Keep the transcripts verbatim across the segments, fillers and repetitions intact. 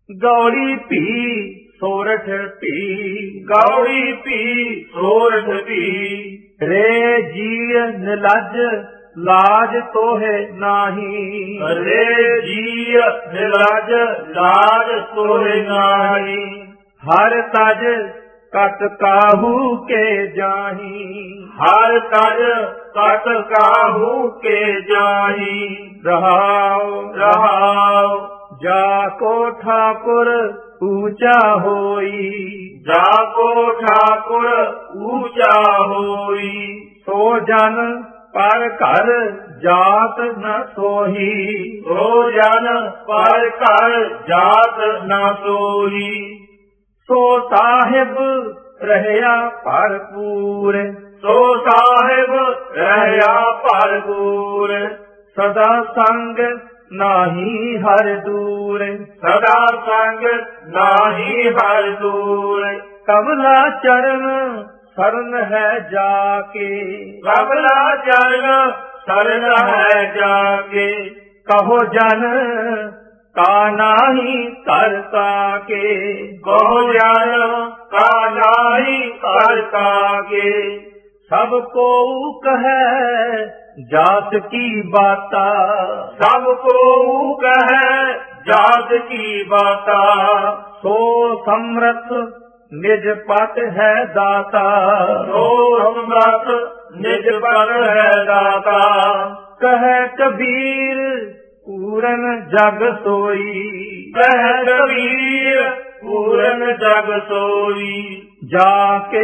गौरी पी सोरठ पी, गौरी पी सोरठ पी। रे जीय निलज लाज तोहे नाही, रे जीय निलज लाज तोहे नाही। हर तज कट काहू के जाही, हर तज कट काहू के जाही। रहाओ रहाओ जाको ठाकुर ऊंचा होई, जाको ठाकुर ऊंचा होई। सो जन पर घर जात न सोही, सो जन पर घर जात न सोही। सो साहिब रहया भरपूर, सो साहिब रहया भरपूर। सदा संग नाही हर दूर, सदा संग नाही हर दूर। कमला चरण शरण है जाके, कमला चरण शरण है जाके। कहो जन का नाही करता के, कहो जन का नाही करता के। सबको कहे जात की बाता, सबको कहे जात की बाता। सो समरथ निज पत है दाता, सो समरथ निज पत है दाता। कहे कबीर पूरन जग सोई, कहे कबीर पूरन जग सोई। जाके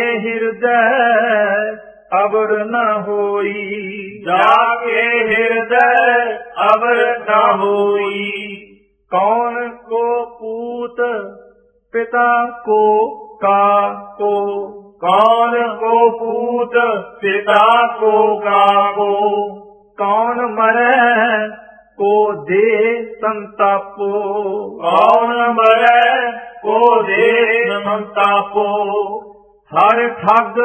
हृदय अबर न होई, जाके हृदय अबर न होई। कौन को पूत पिता को का को, कौन को पूत पिता को का को। कौन मरे को दे संतापो, कौन मरे को दे संतापो। हर ठग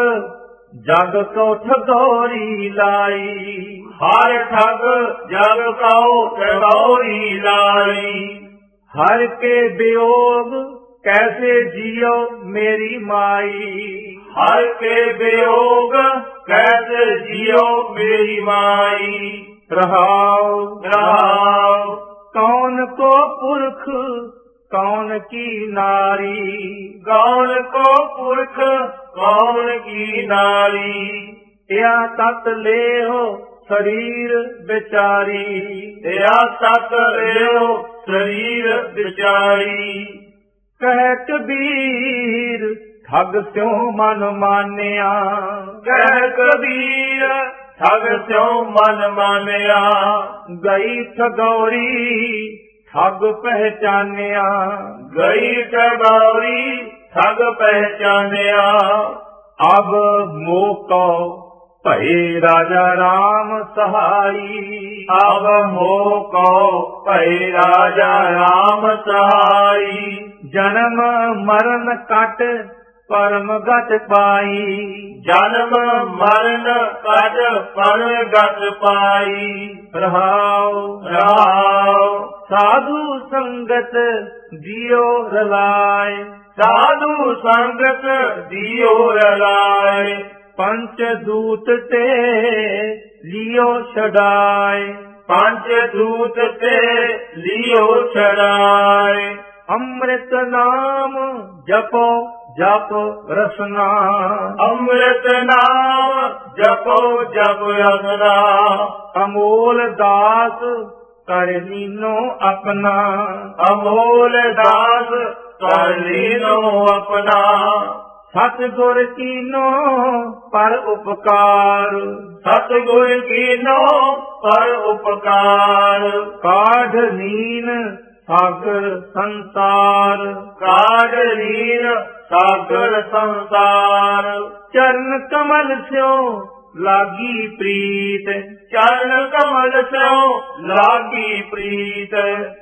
जग को ठगोरी लाई, हर ठग जग को ठगोरी लाई। हर के वियोग कैसे जियो मेरी माई, हर के वियोग कैसे जियो मेरी माई। रहाओ रहाओ कौन को पुरख कौन की नारी, कौन को पुरख कौन की नारी। या तत ले हो शरीर बेचारी, या तत ले हो शरीर बेचारी। कह कबीर ठग स्यों मन मानिया, कह कबीर ठग स्यों मन मानिया। गई ठगौरी ठग पहचानिया, गई ठगौरी ठग पहचानिया। अब मोको भई राजा राम सहाई, अब मोको भई राजा राम सहाई। जन्म मरण कट परम गत पाई, जन्म मरण कट परम गत पाई। रहाओ रहाओ साधु संगत जियो रलाय, साधु संगत दियो रलाय। पंच दूत ते लियो छड़ाए, पंच दूत ते लियो छड़ाए। अमृत नाम जपो जप रसना, अमृत नाम जपो जप रसना। अमोल दास कर लीनो अपना, अमोल दास कर लीनो अपना। सतगुर कीनो पर उपकार, सतगुर कीनो पर उपकार। काढ़ लीन सागर संसार, काढ़ लीन सागर संसार। चरण कमल स्यो लागी प्रीत, चरण कमल स्यो लागी प्रीत।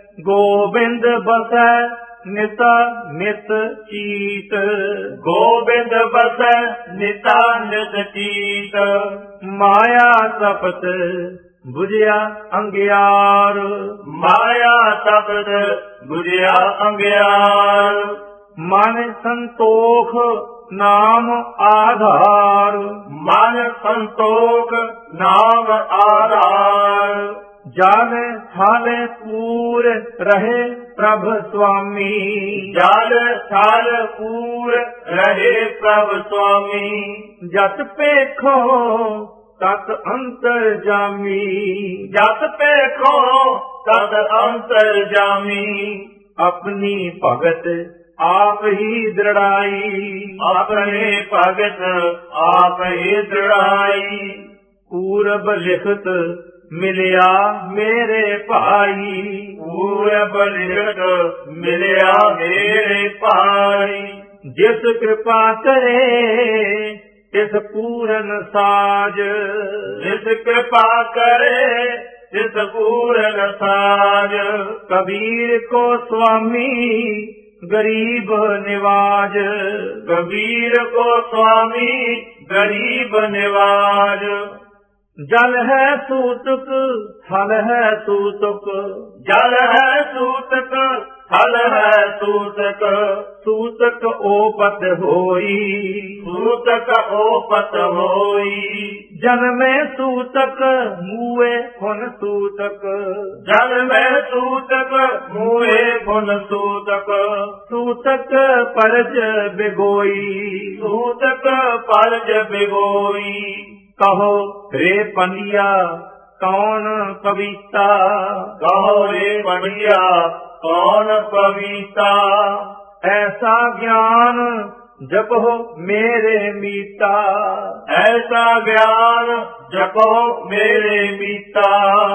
गोबिंद बसै निता नित चीत, गोबिंद बसै निता नित चीत। माया सपत ਬੁਝਿਆ ਅੰਗਿਆਰ। ਮਾਇਆ ਤਪਤ ਬੁਝਿਆ ਅੰਗਿਆਰ। ਮਨ ਸੰਤੋਖ ਨਾਮ ਆਧਾਰ। ਮਨ ਸੰਤੋਖ ਨਾਮ ਆਧਾਰ। ਜਲ ਥਲ ਪੂਰ ਰਹੇ ਪ੍ਰਭ ਸੁਆਮੀ। ਜਲ ਥਲ ਪੂਰ ਰਹੇ ਪ੍ਰਭ ਸੁਆਮੀ। ਜਤ ਪੇਖੋ ਤਤ ਅੰਤਰ ਜਾਮੀ। ਜਤ ਪੇਖੋ ਤਤ ਅੰਤਰ ਜਾਮੀ। ਆਪਣੀ ਭਗਤ ਆਪ ਹੀ ਦ੍ਰਿੜਾਈ। ਆਪਣੇ ਭਗਤ ਆਪ ਹੀ ਦ੍ਰਿੜਾਈ। ਪੂਰਬ ਲਿਖਤ ਮਿਲਿਆ ਮੇਰੇ ਭਾਈ। ਪੂਰਬ ਲਿਖਤ ਮਿਲਿਆ ਮੇਰੇ ਭਾਈ। ਜਿਸ ਕਿਰਪਾ ਕਰੇ ਤਿਸ ਪੂਰਨ ਸਾਜ। ਜਿਸ ਕਿਰਪਾ ਕਰੇ ਤਿਸ ਪੂਰਨ ਸਾਜ। ਕਬੀਰ ਕੋ ਸੁਆਮੀ ਗਰੀਬ ਨਿਵਾਜ। ਕਬੀਰ ਕੋ ਸੁਆਮੀ ਗਰੀਬ ਨਿਵਾਜ। ਜਲ ਹੈ ਸੂਤਕ ਥਲ ਹੈ ਸੂਤਕ। ਜਲ ਹੈ ਸੂਤਕ ਥਲ ਹੈ ਸੂਤਕ। ਸੂਤਕ ਓਪਤ ਹੋਈ। ਸੂਤਕ ਓਪਤ ਹੋਈ। ਜਨਮੇ ਸੂਤਕ ਮੂਏ ਹੁਣ ਸੂਤਕ। ਜਨਮੇ ਸੂਤਕ ਮੂਏ ਗੁਣ ਸੂਤਕ। ਸੂਤਕ ਪਰਜ ਬਿਗੋਈ। ਸੂਤਕ ਪਰਜ ਬਿਗੋਈ। ਕਹੋ ਰੇ ਪੰਡਿਆ ਕੌਣ ਪਵੀਤਾ। ਕਹੋ ਰੇ ਪੰਡਿਆ ਕੌਣ ਪਵੀਤਾ। ਐਸਾ ਗਿਆਨ ਜਪੋ ਮੇਰੇ ਮੀਤਾ। ਐਸਾ ਗਿਆਨ ਜਪੋ ਮੇਰੇ ਮੀਤਾ।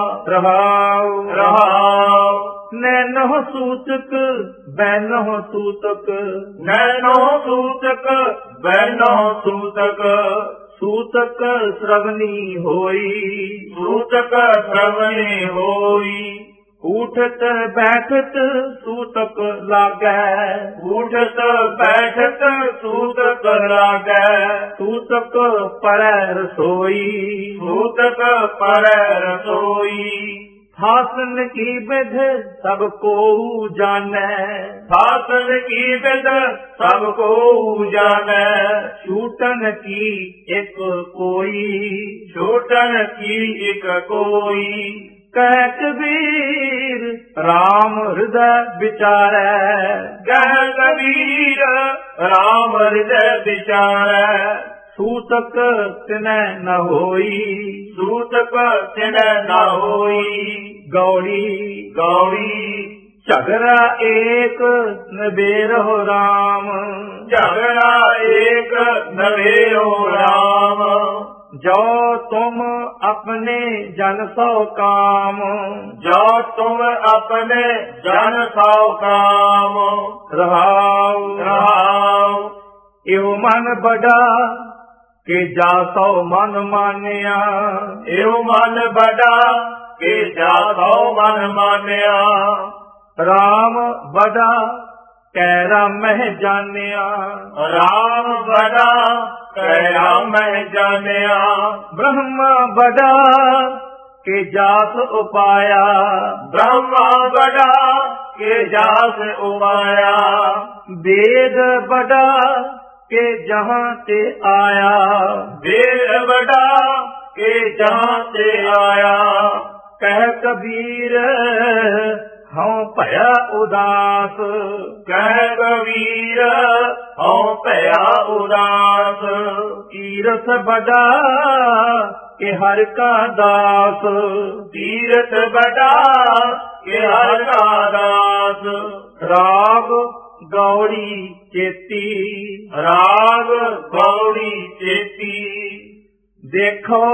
ਰਹਾਉ ਰਹਾਉ। ਨੈਨੋ ਸੂਤਕ ਬੈਨੋ ਸੂਤਕ। ਨੈਨੋ ਸੂਤਕ ਬੈਨੋ ਸੂਤਕ। ਸੂਤਕ ਸ਼੍ਰਵਣੀ ਹੋਈ। ਸੂਤਕ ਸ਼੍ਰਵਣੀ ਹੋਈ। ਉਠਤ ਬੈਠਤ ਸੂਤਕ ਲਾਗੈ। ਉਠਤ ਬੈਠਤ ਸੂਤਕ ਲਾਗੈ। ਸੂਤਕ ਪਰੈ ਰਸੋਈ। ਸੂਤਕ ਪਰੈ ਰਸੋਈ। ਫਾਸਨ ਕੀ ਵਿਧ ਸਭ ਕੋ ਜਾਣੈ। ਫਾਸਨ ਕੀ ਵਿਧ ਸਭ ਕੋ ਜਾਣੈ। ਛੂਟਨ ਕੀ ਇੱਕ ਕੋਈ। ਛੂਟਨ ਕੀ ਇੱਕ ਕੋਈ। ਕਹਿ ਕਬੀਰ ਰਾਮ ਹਿਰਦੈ ਵਿਚਾਰੈ। ਕਹਿ ਕਬੀਰ ਰਾਮ ਹਿਰਦੈ ਵਿਚਾਰੈ। ਸੂਤਕ ਤਿਨੈ ਨ ਹੋਈ। ਸੂਤਕ ਤਿਨੈ ਨ ਹੋਈ। ਗੌੜੀ ਗੌੜੀ। ਝਗੜਾ ਏਕ ਨਬੇਰਹੁ ਰਾਮ। ਝਗੜਾ ਏਕ ਨਬੇਰਹੁ ਰਾਮ। ਜੋ ਤੁਮ ਆਪਣੇ ਜਨ ਸੋ ਕਾਮ। ਜੋ ਤੁਮ ਆਪਣੇ ਜਨ ਸੋ ਕਾਮ। ਰਹਾਉ ਰਹਾਉ। ਇਹੋ ਮਨ ਬੜਾ ਕਿ ਜਾ ਸੋ ਮਨ ਮਾਨਿਆ। ਇਹੋ ਮਨ ਬੜਾ ਕਿ ਜਾ ਸੋ ਮਨ ਮਾਨਿਆ। ਰਾਮ ਬੜਾ ਕਹਿ ਰਾਮਹਿ ਜਾਣਿਆ। ਰਾਮ ਬੜਾ ਕਹਿ ਰਾਮਹਿ ਜਾਣਿਆ। ਬ੍ਰਹਮਾ ਬੜਾ ਕਿ ਜਾਸ ਉਪਾਇਆ। ਬ੍ਰਹਮਾ ਬੜਾ ਕਿ ਜਾਸ ਉਪਾਇਆ। ਵੇਦ ਬੜਾ ਕਿ ਜਹਾਂ ਤੇ ਆਇਆ। ਵੇਦ ਬੜਾ ਕਿ ਜਹਾਂ ਤੇ ਆਇਆ। ਕਹਿ ਕਬੀਰ ਹਉ ਭਇਆ ਉਦਾਸ। ਕਹਿ ਕਬੀਰ ਹਉ ਭਇਆ ਉਦਾਸ। ਤੀਰਥ ਬੜਾ ਕਿ ਹਰਿ ਕਾ ਦਾਸ। ਤੀਰਥ ਬੜਾ ਕਿ ਹਰਿ ਕਾ ਦਾਸ। ਰਾਗ ਗੌੜੀ ਚੇਤੀ। ਰਾਗ ਗੌੜੀ ਚੇਤੀ। ਦੇਖੋ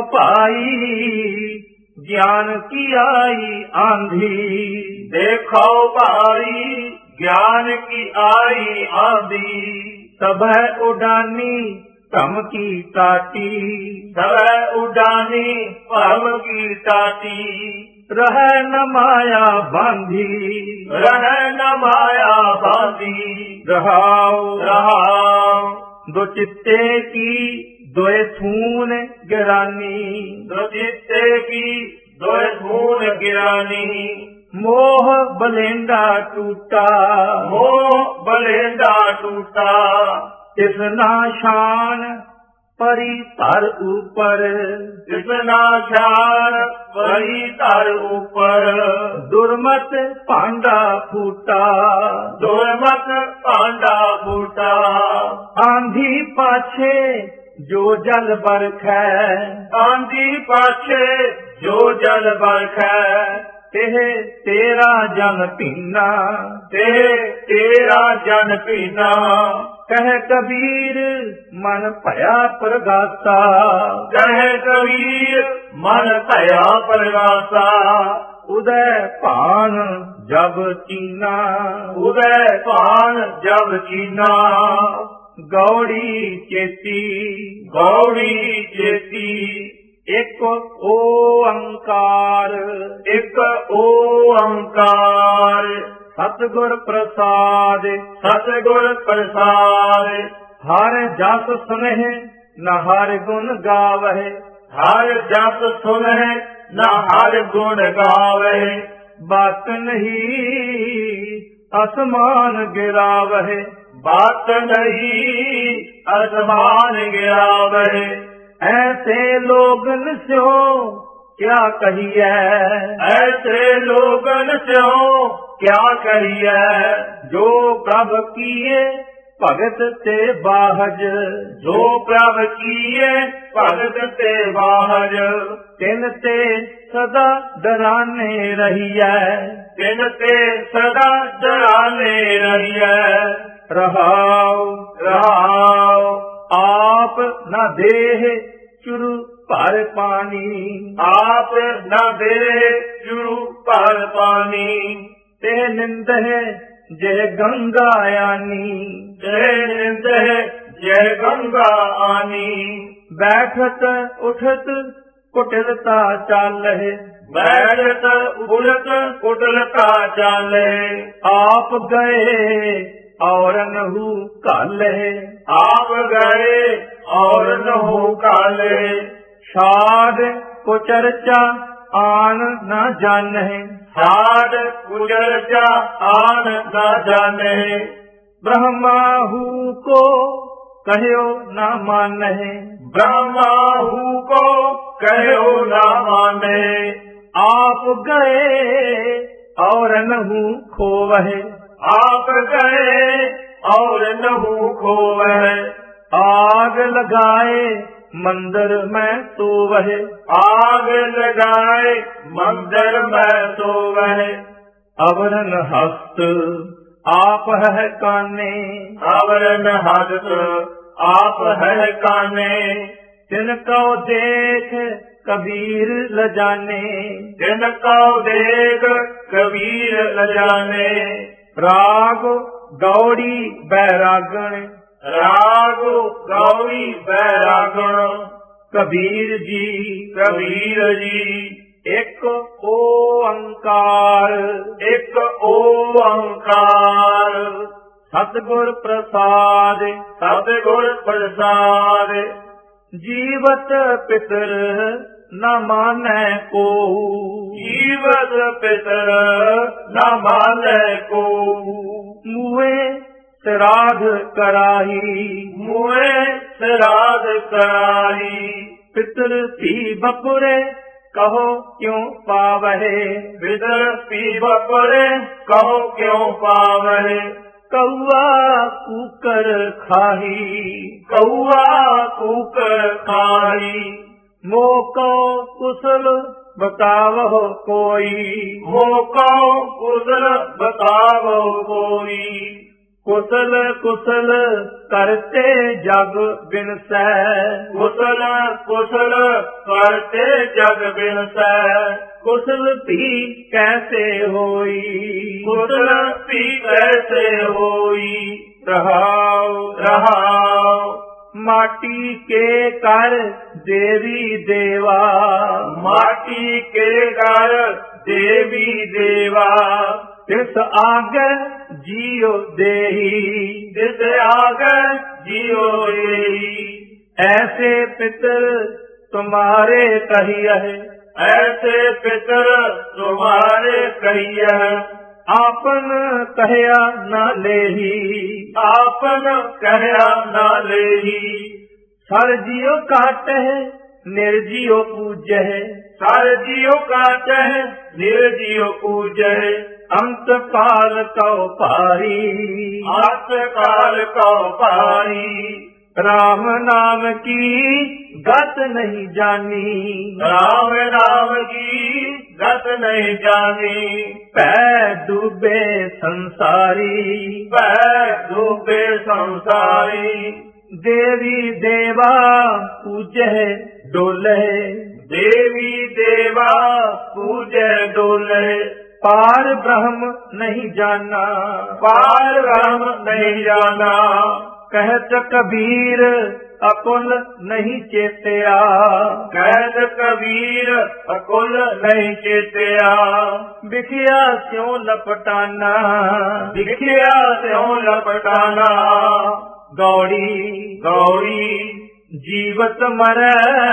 ਭਾਈ ਗਿਆਨ ਕੀ ਆਈ ਆਂਧੀ। ਦੇਖੋ ਭਾਈ ਗਿਆਨ ਕੀ ਆਈ ਆਂਧੀ। ਸਭੈ ਉਡਾਨੀ ਧਮ ਕੀ ਟਾਟੀ। ਸਭੈ ਉਡਾਨੀ ਭਰਮ ਕੀ ਟਾਟੀ। ਰਹਿ ਨ ਮਾਇਆ ਬਾਂਧੀ। ਰਹਿ ਨ ਮਾਇਆ ਬਾਂਧੀ। ਰਹਾਉ ਰਹਾਉ। ਦੋ ਚਿੱਤੇ ਕੀ ਦੋਏ ਥੂਨ ਗਿਰਾਨੀ। ਦੋ ਚਿੱਤੇ ਕੀ दुय धून गिरानी। मोह बलेंदा टूटा, मोह बलेंदा टूटा। इतना शान परी धर ऊपर, इतना शान परी धर ऊपर। दुर्मत पांडा फूटा, दुर्मत पांडा फूटा। आंधी पाछे जो जल बरखै, आंधी पाछे जो जल बरखै। तेह तेरा जन पीना, ते तेरा जन पीना। कह कबीर मन भया प्रगासा, कहे कबीर मन भया प्रगासा। उदय पान जब चीना, उदय पान जब चीना। गौड़ी चेती, गौड़ी चेती। एक ओंकार, एक ओंकार। सतगुर प्रसाद, सतगुर प्रसाद। हर जस सुनह न हर गुण गावह, हर जस सुनह न हर गुण गावह। बात नहीं आसमान गिरावह, बात नहीं आसमान गिरावह। ऐसे लोगन स्यो क्या कहिए, ऐसे लोगन स्यों क्या कहिए। जो प्रभ किए भगत ते बाहज, जो प्रभ किए भगत ते बाहज। तिन ते सदा डराने रहिए, तिन ते सदा डराने रहिए। रहाओ रहाओ आप न देह चुरु भर पानी, आप न दे चुरु पर पानी। ते निंद है जय गंगा यानी, जय निंद जय गंगा आनी। बैठत उठत कुटिलता चालहे, बैठत उलट कुटलता चाले। आप गए और नहु काले, आप गए और नहु काले। साध को चर्चा आन न जाने, साध कुचर्चा आन न जाने। ब्रह्माहु को कहो न माने, ब्रह्माहु को कहो न माने। आप गए और नहु खोवहे, आप गए और नहु खोवह। आग लगाए मंदिर में तो वह, आग लगाए मंदिर में तो वह। अवरन हस्त आप है काने, आवरण हस्त आप है काने। तिनको देख कबीर ल जाने, जिनको देख कबीर ल जाने। राग गौड़ी बैरागण, राग गौरी बैरागण। कबीर जी कबीर जी एक ओंकार, एक ओंकार। सतगुर प्रसाद, सतगुर प्रसाद। जीवत पितर न माने को, जीवत पितर न माने को। मुए श्राद्ध कराही, मुए श्राद्ध कराही। पितर पी बपुरे कहो क्यों पावहे, पितर पी बपुरे कहो क्यों पावहे। कौआ कुकर खाही, कौआ कुकर खाही। मोको कुशल बतावो कोई, मोको कुशल बतावो कोई। कुशल कुशल करते जग बिनसै, कुशल कुशल करते जग बिनसै। कुशल भी कैसे होई, कुशल भी कैसे होई। रहाओ रहाओ माटी के कर देवी देवा, माटी के कर देवी देवा। तिस आगे जियो देही, तिस आगे जियो देही। ऐसे पितर तुम्हारे कहिए, ऐसे पितर तुम्हारे कहिए। आपन कहया न लेही, आपन कहया न लेही। सर जियो काटे निर्जियो पूजै। सर जियो काटे निर्जियो पूजै। अंत काल कौ पारी, अंत काल कौ पारी। राम नाम की गत नहीं जानी, राम नाम की गत नहीं जानी। पै डूबे संसारी, पै डूबे संसारी। देवी देवा पूजै डोले। देवी देवा पूजै डोले। पार ब्रह्म नहीं जाना, पार ब्रह्म नहीं जाना। कहत कबीर अकुल नहीं चेतिया, कहत कबीर अकुल नहीं चेतिया। बिखिया स्यों लपटाना, बिखिया स्यों लपटाना। गौड़ी गौड़ी जीवत मरै,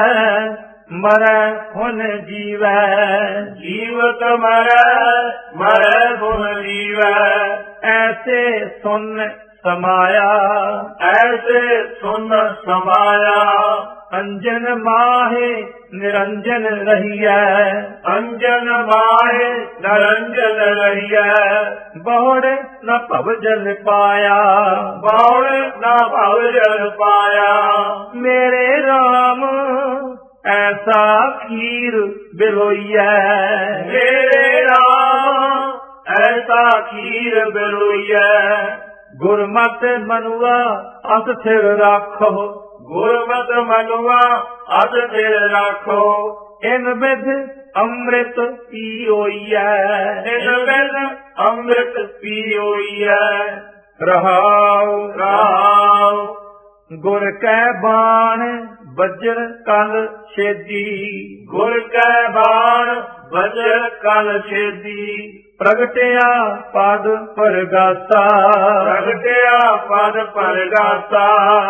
मरै हुन जीवै। जीवत मरै, मरै हुन जीवै। ऐसे सुन समाया, ऐसे सुन समाया। अंजन माहे निरंजन रहिया, अंजन माहे निरंजन रहिया। बहुड़ न भव जल पाया, बहुड़ न भव जल पाया। मेरे राम ऐसा खीर बिलोइया, मेरे राम ऐसा खीर बिलोइया। गुरमत मनुआ अस थिर राखो, गुरमत मनुआ अस थिर राखो। इन विध अमृत पियोइया, इन विध अमृत पियोइया। रहाओ रहाओ गुर कै बाण वज्र कल छेदी, गुर कै बाण वज्र कल छेदी। प्रगटिया पद परगासा, प्रगटिया पद परगासा।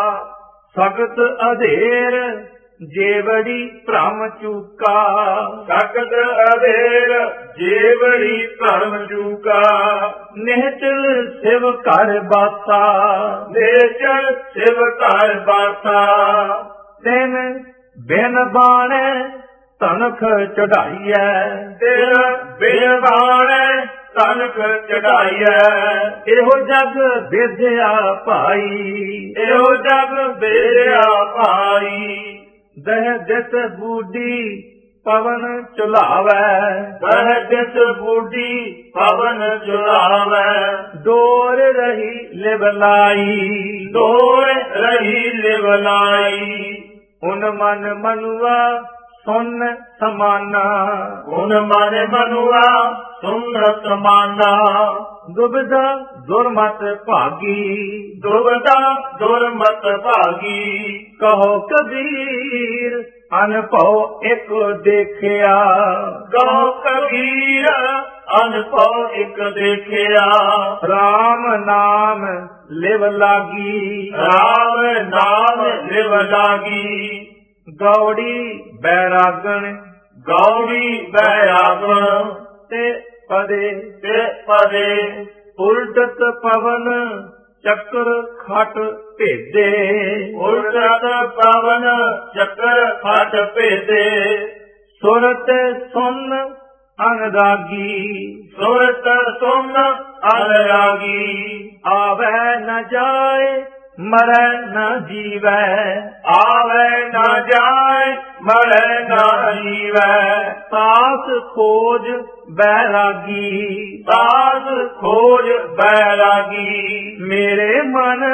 सगत अधेर जेवड़ी भ्रम चूका, सगत अधेर जेवड़ी भ्रम चूका। निहचल शिव कर बासा, निहचल शिव कर बासा। तिन बिन बाण तनख चढ़ाइया, तिन बिन बाण तनख चढ़ाइया। एहो जग विद्या पाई, एहो जग विद्या पाई। दह दिस बूढ़ी पवन चुलावै, दह दिस बूढ़ी पवन चुलावै। डोर रही लिवलाई, डोर रही लिवलाई। उन मन मनुआ सुन समाना, उन मन मनुआ सुन समाना। दुविधा दुर्मत भागी, दुविधा दुर्मत भागी। कहो कबीर अनभव एक देखिया, कहो कबीर अनभव एक देखिया। राम नाम लिव लागी, राम नाम लिव लागी। गौड़ी बैरागण गौड़ी बैरागण ते पदे ते पदे। उल्टत पवन चक्र खट भेदे, उल्टत पवन चक्र खट भेदे। सुरत सुन अनुरागी, सुरत सुन अनुरागी। आवे न जाए मरै न जीवै, आवे न जाए मरै न जीवै। सास खोज बैरागी, सास खोज बैरागी। मेरे मन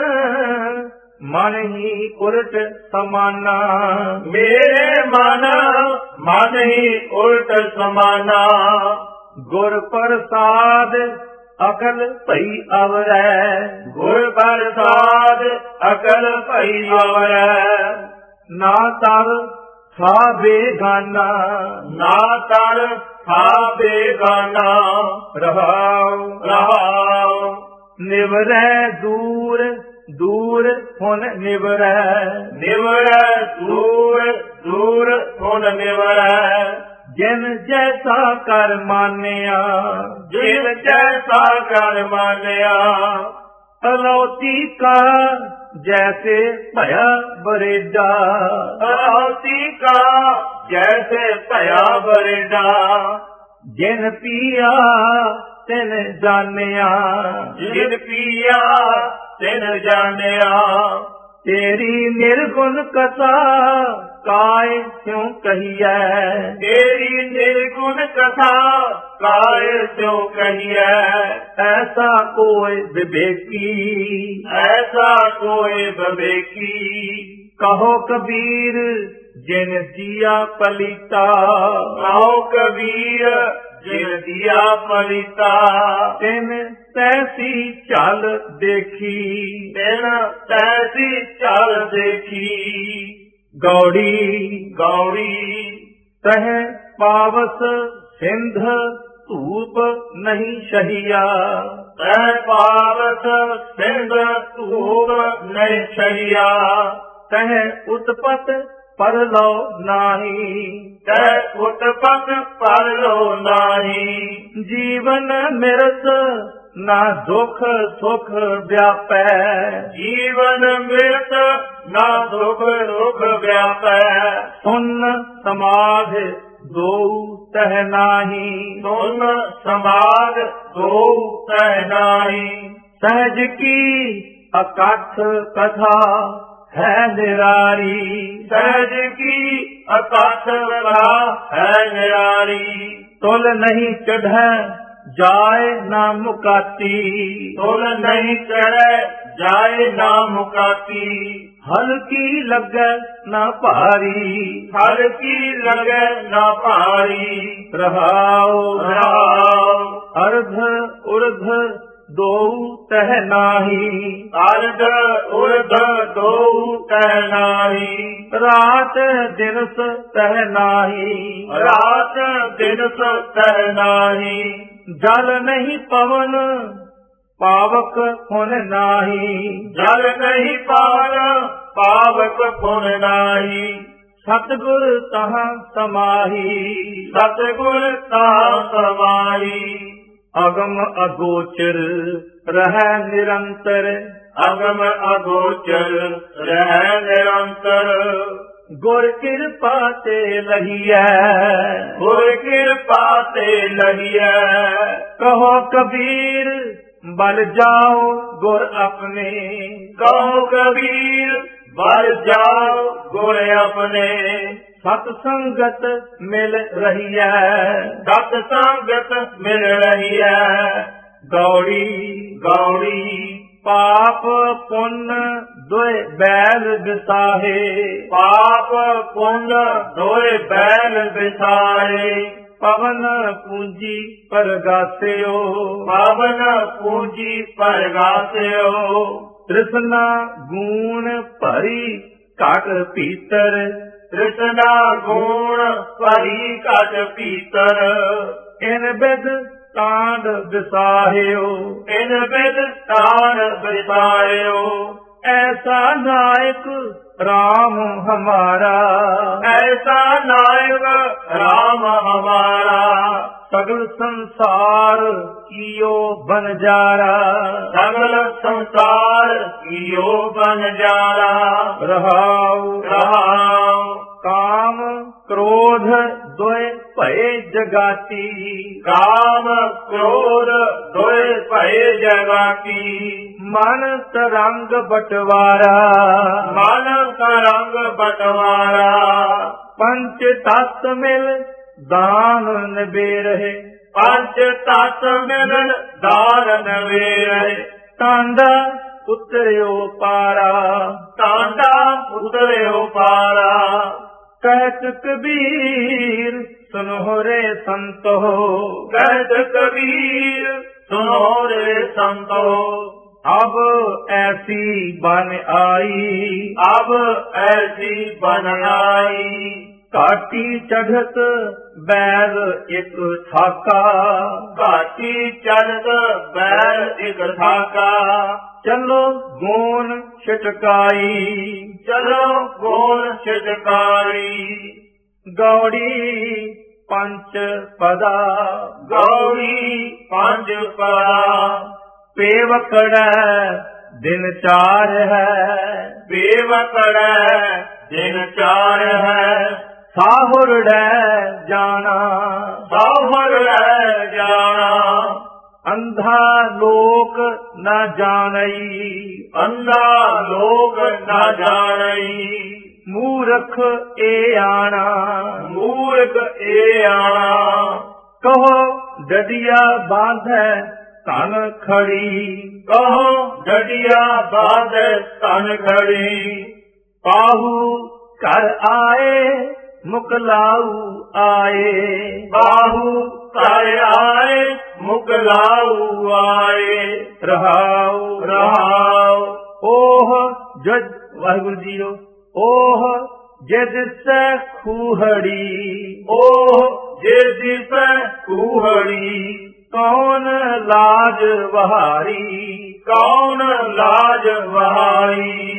मन ही उलट समाना, मेरे मन मन ही उलट समाना। गुर प्रसाद अकल भई अवरै, गुर प्रसाद अकल भई अवरै। ना तर था बेगाना, ना तर था बेगाना। रहाओ रहाओ निवरै दूर दूर हुन निवरै, निवरै दूर दूर हुन निवरै। ਜਿਨ ਜੈਸਾ ਕਰ ਮਾਨਿਆ, ਜਿਨ ਜੈਸਾ ਕਰ ਮਾਨਿਆ। ਅਲੌਤੀ ਕਾ ਜੈਸੇ ਭਇਆ ਬਰੇਡਾ, ਅਲੌਤੀ ਕਾ ਜੈਸੇ ਭਇਆ ਬਰੇਡਾ। ਜਿਨ ਪੀਆ ਤਿਨ ਜਾਣਿਆ, ਜਿਨ ਪੀਆ ਤਿਨ ਜਾਣਿਆ। ਤੇਰੀ ਨਿਰਗੁਣ ਕਥਾ ਕਾਇ ਸਿਉ ਕਹੀਐ, ਤੇਰੀ ਨਿਰਗੁਣ ਕਥਾ ਕਾਇ ਸਿਉ ਕਹੀਐ। ਐਸਾ ਕੋਈ ਵਿਵੇਕੀ, ਐਸਾ ਕੋਈ ਵਿਵੇਕੀ। ਕਹੋ ਕਬੀਰ ਜਿਨ ਜੀਆ ਪਲੀਤਾ, ਕਹੋ ਕਬੀਰ ਜਿਨ ਦੀਆ ਪਲੀਤਾ। ਤਿਨ ਤੈਸੀ ਚੱਲ ਦੇਖੀ, ਤਿਨ ਤੈਸੀ ਚੱਲ ਦੇਖੀ। ਗੌੜੀ ਗੌੜੀ ਤਹ ਪਾਵਸ ਸਿੰਧ ਧੂਪ ਨਹੀਂ ਸ਼ਹੀਆ, ਤੈ ਪਾਵਤ ਸਿੰਧ ਧੂਪ ਨਹੀਂ ਛਈਆ। ਤਹ ਉਤਪਤ ਪਰ ਲਓ ਨਾਹੀ, ਤੈ ਉਤਪਤ ਪਰ ਲੋ ਨਾਹੀ। ਜੀਵਨ ਮਿਰਤ ਨਾ ਦੁਖ ਸੁਖ ਵਿਆਪੈ, ਜੀਵਨ ਮਿਰਤ ਨਾ ਦੁਖ ਰੁਖ ਵਿਆਪੈ। ਸੁਨ ਸਮਾਧ ਦੋ ਤਹ ਨਾਹੀ, ਸੁਨ ਸਮਾਦ ਦੋ ਤਹਿ ਨਾਹੀ। ਸਹਿਜ ਕੀ ਅਕਥ ਕਥਾ ਹੈ ਨਿਰਾਰੀ, ਸਹਿਜ ਕੀ ਅਕਥ ਕਥਾ ਹੈ ਨਿਰਾਰੀ। ਤੁਲ ਨਹੀਂ ਚੜ੍ਹੈ ਜਾਏ ਨਾ ਮੁਕਾਤੀ, ਤੁਲ ਨਹੀਂ ਚੜੈ ਜਾਏ ਨਾ ਮੁਕਾਤੀ। ਹਲਕੀ ਲੱਗੈ ਨਾ ਭਾਰੀ, ਹਰ ਕੀ ਲਗੈ ਨਾ ਭਾਰੀ। ਰਹਾਉ ਰਾਮ ਅਰਧ ਉਰਧ ਦੋ ਤਹ ਨਾਹੀ, ਅਰਧ ਉਰਧ ਦੋ ਤਹਿ ਨਾਹੀ। ਰਾਤ ਦਿਨਸ ਤਹ ਨਾਹੀ, ਰਾਤ ਦਿਨਸ ਤਹਿ ਨਾਹੀ। ਜਲ ਨਹੀਂ ਪਵਨ ਪਾਵਕ ਹੁਣ ਨਾਹੀ, ਜਲ ਨਹੀਂ ਪਾਵਨ ਪਾਵਕ ਪੁਨ ਨਾਹੀ। ਸਤਿਗੁਰ ਤਹਾਂ ਸਮਾਹੀ, ਸਤਿਗੁਰ ਤਾ ਸਮਾਈ। ਅਗਮ ਅਗੋਚਰ ਰਹਿ ਨਿਰੰਤਰ, ਅਗਮ ਅਗੋਚਰ ਰਹਿ ਨਿਰੰਤਰ। ਗੁਰ ਕਿਰਪਾ ਤੇ ਲਹੀਐ, ਗੁਰ ਕਿਰਪਾ ਤੇ ਲਹੀਐ। ਕਹੋ ਕਬੀਰ ਬਲ ਜਾਓ ਗੁਰ ਆਪਣੇ, ਕਹੋ ਕਬੀਰ ਬਲ ਜਾਓ ਗੁਰ ਆਪਣੇ। ਸਤ ਸੰਗਤ ਮਿਲ ਰਹੀਐ, ਸਤ ਸੰਗਤ ਮਿਲ ਰਹੀਐ। ਗੌੜੀ ਗੌੜੀ ਪਾਪ ਪੁੰਨ ਦੋਇ ਬੈਲ ਵਿਸਾਹੇ, ਪਾਪ ਪੁੰਨ ਦੋਇ ਬੈਲ ਵਿਸਾਰੇ। ਪਵਨ ਪੂੰਜੀ ਪਰਗਾਸਿਓ, ਪਾਵਨ ਪੂੰਜੀ ਪਰਗਾਸਿਓ। ਤ੍ਰਿਸ਼ਨਾ ਗੂਣ ਭਰੀ ਘਟ ਭੀਤਰ, ਤ੍ਰਿਸ਼ਨਾ ਗੁਣ ਭਰੀ ਘਟ ਭੀਤਰ। ਇਨ ਬਿਦ ਤਾਂਡ ਵਿਸਾਹਿਓ, ਇਨ ਬਿਦ ਤਾਣ ਵਿਸਾਰਿਓ। ਐਸਾ ਨਾਇਕ ਰਾਮ ਹਮਾਰਾ, ਐਸਾ ਨਾਇਕ ਰਾਮ ਹਮਾਰਾ। ਸਗਲ ਸੰਸਾਰ ਕੀਓ ਬਨਜਾਰਾ, ਸਗਲ ਸੰਸਾਰ ਕੀਓ ਬਨਜਾਰਾ। ਰਹਾਉ ਰਹਾਉ ਕਾਮ ਕ੍ਰੋਧ ਦੋਇ ਭਏ ਜਗਾਤੀ, ਕਾਮ ਕ੍ਰੋਧ ਦੋਇ ਭਏ ਜਗਾਤੀ। ਮਨ ਤਰੰਗ ਬਟਵਾਰਾ, ਮਨ ਤਰੰਗ ਬਟਵਾਰਾ। ਪੰਚ ਤਤ ਮਿਲ ਦਾਨ ਨਿਬੇਰਹਿ, ਪੰਜ ਤਤ ਮਿਲਨ ਦਾਨ ਨਵੇਰੇ। ਤਾਂਡਾ ਉਤਰਿਓ ਪਾਰਾ, ਤਾਂਡਾ ਉਤਰਿਓ ਪਾਰਾ। ਕਹਿਤ ਕਬੀਰ ਸੁਨੋ ਰੇ ਸੰਤੋ, ਕਹਿਤ ਕਬੀਰ ਸੁਨੋ ਰੇ ਸੰਤੋ। ਅਬ ਐਸੀ ਬਨ ਆਈ, ਅਬ ਐਸੀ ਬਨ ਆਈ। ਘਾਟੀ ਚੜ੍ਹਤ ਬੈਲ ਇੱਕ ਥਾਕਾ, ਘਾਟੀ ਚੜ੍ਹਤ ਬੈਲ ਇੱਕ ਥਾਕਾ। ਚਲੋ ਗੂਣ ਛਟਕਾਈ, ਚਲੋ ਗੋਲ ਛਟਕਾਰੀ। ਗੌੜੀ ਪੰਚ ਪਦਾ, ਗੌਰੀ ਪੰਜ ਪਦਾ, ਪੇਵਕੜੈ ਦਿਨ ਚਾਰ ਹੈ, ਬੇਵਕੜੈ ਦਿਨ ਚਾਰ ਹੈ, ਸਾਹੁਰੜੈ ਜਾਣਾ, ਸਾਹੁਰੜੈ ਜਾਣਾ, ਅੰਧਾ ਲੋਕ ਨ ਜਾਣਈ, ਅੰਧਾ ਲੋਕ ਨਾ ਜਾਣਈ, ਮੂਰਖ ਏ ਆਣਾ, ਮੂਰਖ ਏ ਆਣਾ, ਕਹੋ ਡਡਿਆ ਬਾਂਧੈ ਧਨ ਖੜੀ, ਕਹੋ ਡਡਿਆ ਬਾਧ ਤਨ ਖੜੀ, ਪਾਹੂ ਘਰ ਆਏ ਮੁਕਲਾਊ ਆਏ, ਬਾਹੂ ਘਰ ਆਏ ਮੁਕਲਾਊ ਆਏ, ਰਹਾਉ ਰਹਾਉ ਓਹ ਜਦ ਵਾਹਿਗੁਰੂ ਜੀਓ, ਓਹ ਜਿਦ ਸੈ ਖੂਹੜੀ, ਉਹ ਜੇ ਦਿਸੈ ਕੂਹੜੀ, ਕੌਣ ਲਾਜ ਵਹਾਰੀ, ਕੌਣ ਲਾਜ ਵਹਾਈ,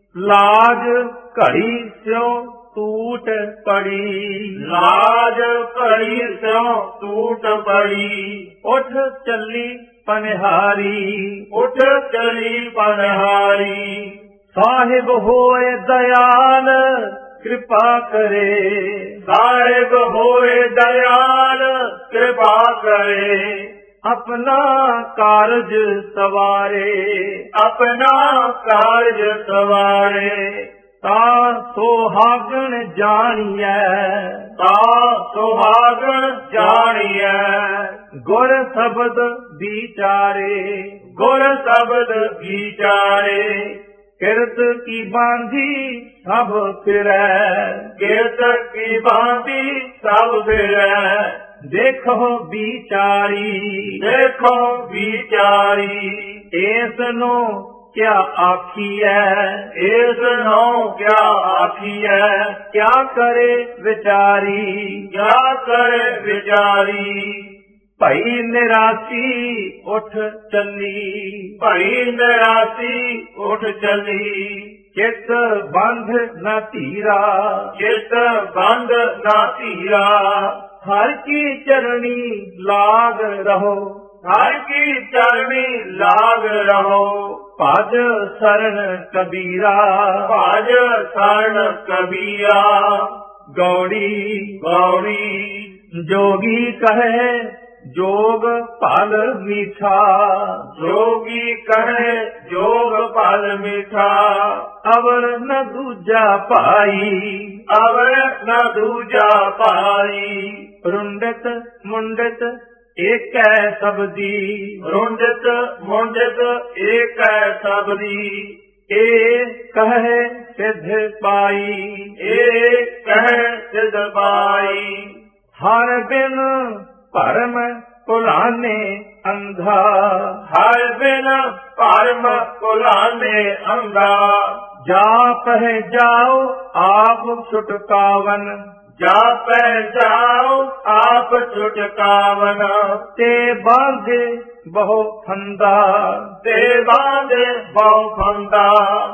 ਲਾਜ ਘੜੀ ਸਿਉ ਟੂਟ ਪੜੀ, ਲਾਜ ਘੜੀ ਸਿਉ ਟੂਟ ਪੜੀ, ਉਠ ਚੱਲੀ ਪਨਿਹਾਰੀ, ਉੱਠ ਚਲੀ ਪਨਹਾਰੀ, ਸਾਹਿਬ ਹੋਏ ਦਇਆਲ ਕਿਰਪਾ ਕਰੇ, ਸਾਹਿਬ ਹੋਏ ਦਇਆਲ ਕਿਰਪਾ ਕਰੇ, ਆਪਣਾ ਕਾਰਜ ਸਵਾਰੇ, ਆਪਣਾ ਕਾਰਜ ਸਵਾਰੇ, ਤਾਂ ਸੁਹਾਗਣ ਜਾਣੀਐ, ਤਾ ਸੁਹਾਗਣ ਜਾਣੀਐ, ਗੁਰ ਸ਼ਬਦ ਵਿਚਾਰੇ, ਗੁਰ ਸ਼ਬਦ ਵਿਚਾਰੇ, ਕਿਰਤ ਕੀ ਬਾਂਧੀ ਸਭ ਫਿਰੈ, ਕਿਰਤ ਕੀ ਭਾਂਤੀ ਸਭ ਫਿਰੈ, ਦੇਖੋ ਵਿਚਾਰੀ, ਦੇਖੋ ਵਿਚਾਰੀ, ਏਸ ਨੂੰ ਕਿਆ ਆਖੀਐ, ਇਸ ਨੂੰ ਕਿਆ ਆਖੀਐ, ਕਿਆ ਕਰੇ ਵਿਚਾਰੀ, ਕਿਆ ਕਰੇ ਵਿਚਾਰੀ, ਭਈ ਨਿਰਾਸੀ ਉਠ ਚੱਲੀ, ਭਈ ਨਿਰਾਸੀ ਉੱਠ ਚਲੀ, ਚਿਤ ਬੰਧ ਨ ਧੀਰਾ, ਚਿਤ ਬੰਦ ਨਾ ਧੀਰਾ, ਹਰ ਕੀ ਚਰਣੀ ਲਾਗ ਰਹੋ, ਹਰ ਕੀ ਚਰਣੀ ਲਾਗ ਰਹੋ, ਭਜ ਸਰਨ ਕਬੀਰਾ, ਭਾਜ ਸਰਣ ਕਬੀਰਾ, ਗੌੜੀ ਗੌੜੀ ਜੋਗੀ ਕਹੇ ਜੋਗ ਭਲ ਮੀਠਾ, ਜੋਗੀ ਕਹੇ ਜੋਗ ਫਲ ਮਿਠਾ, ਅਵਰ ਨ ਦੂਜਾ ਭਾਈ, ਅਵਰ ਨ ਦੂਜਾ ਭਾਈ, ਰੁੰਡਤ ਮੁੰਡਤ ਏਕੈ ਸਬਦੀ, ਰੁੰਡਤ ਮੁੰਡਤ ਏਕੈ ਸਬਦੀ, ਏ ਕਹੇ ਸਿਧ ਪਾਈ, ਏ ਕਹਿ ਸਿਧ ਪਾਈ, ਹਰ ਬਿਨ ਭਰਮ ਭੁਲਾਨੇ ਅੰਧਾ, ਹਰ ਬਿਨ ਭਰਮ ਭੁਲਾਨੇ ਅੰਧਾ, ਜਾ ਪਹਿ ਜਾਓ ਆਪ ਛੁਟਕਾਵਨ, ਜਾਪੈ ਜਾਓ ਆਪ ਛੁਟਕਾਵਨ, ਤੇ ਬਾਂਧੇ ਬਹੁ ਫੰਦਾ, ਤੇ ਬਾਂਧੇ ਬਹੁ ਫੰਦਾ,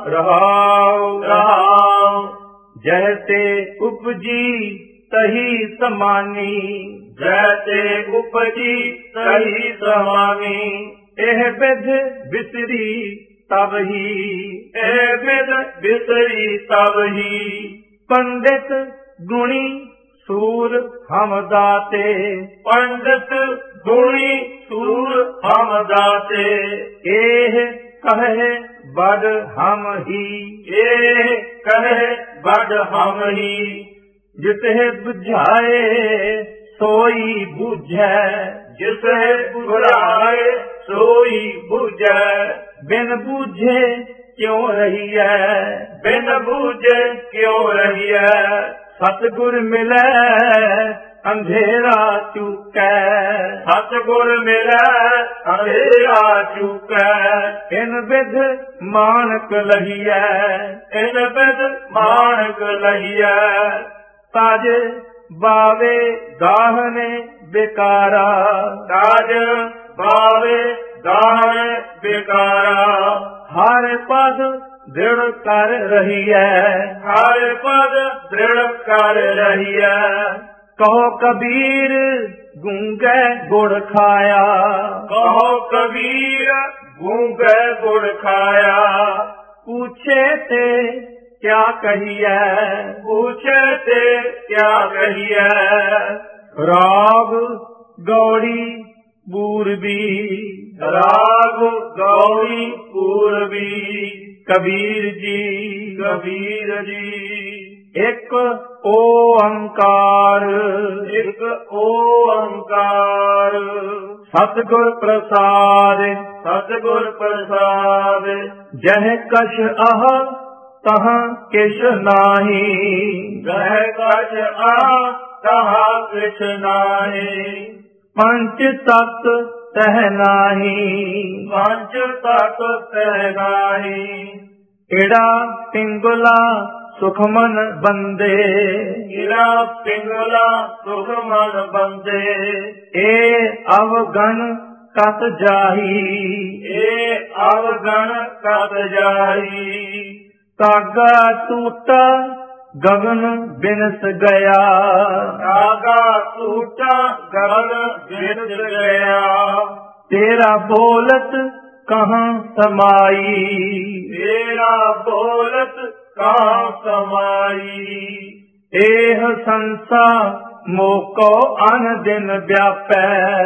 ਰਹਾਉ ਰਹਾਉ ਜੈਸੇ ਉਪਜੀ ਤਹੀ ਸਮਾਨੀ, ਜੈਸੇ ਉਪਜੀ ਤਹੀ ਸਮਾਨੀ, ਇਹ ਬਿਧ ਬਿਸਰੀ ਤਬ ਹੀ, ਇਹ ਬਿਦ ਬਿਸਰੀ ਤਬ ਹੀ, ਪੰਡਿਤ ਗੁਣੀ ਸੂਰ ਹਮ ਦਾਤੇ, ਪੰਡਿਤ ਗੁਣੀ ਸੂਰ ਹਮ ਦਾਤੇ, ਇਹ ਕਹੇ ਬੜ ਹਮ ਹੀ, ਇਹ ਕਹੇ ਬੜ ਹਮ ਹੀ, ਜਿਤਹਿ ਬੁਝਾਏ ਸੋਈ ਬੁਝੈ, ਜਿਸੇ ਬੁਝਾਏ ਸੋਈ ਬੁਝੈ, ਬਿਨ ਬੁਝੇ ਕਿਉ ਰਹੀਐ, ਬਿਨ ਬੁਝੇ ਕਿਉ ਰਹੀਐ, ਸਤਿਗੁਰ ਮਿਲੈ ਅੰਧੇਰਾ ਚੁਕੈ, ਸਤਿਗੁਰ ਮਿਲੈ ਅੰਧੇਰਾ ਚੁਕੈ, ਇਨ ਵਿਧ ਮਾਨਕ ਲਹੀਐ, ਇਨ ਬਿਦ ਮਾਨਕ ਲਹੀਐ, ਤਜ ਬਾਵੇ ਗਾਹਨੇ ਬਿਕਾਰਾ, ਤਾਜ ਬਾਵੇ ਦਾਹਣ ਬਿਕਾਰਾ, ਹਰ ਪਦ ਦ੍ਰਿੜ ਕਰ ਰਹੀਐ, ਹਰ ਪਦ ਦ੍ਰਿੜ ਕਰ ਰਹੀਐ, कहो कबीर गूंगे गुड़ खाया, कहो कबीर गूंगे गुड़ खाया, पूछे ते क्या कहिए, पूछे ते क्या कहिए, राग गौड़ी पूर्वी, राग गौड़ी पूर्वी, कबीर जी कबीर जी एक ओंकार, एक ओंकार, सतगुर प्रसाद, सतगुर प्रसाद, जह कछ आह तह किश नाही, जह कछ आह तह किछ नाही, पंच तत्व तह नाही, पंच तत्व तह नाही, एड़ा पिंगला सुखमन बंदे, इरा पिंगला सुख मन बंदे, ए अवगण कत जाही, ए अवगण कत जाही, तागा टूटा गगन बिनस गया, तागा टूटा गगन बिनस गया, तेरा बोलत कहाँ समाई, तेरा बोलत कहाँ समाई, एह संसा मोको अन दिन व्यापै,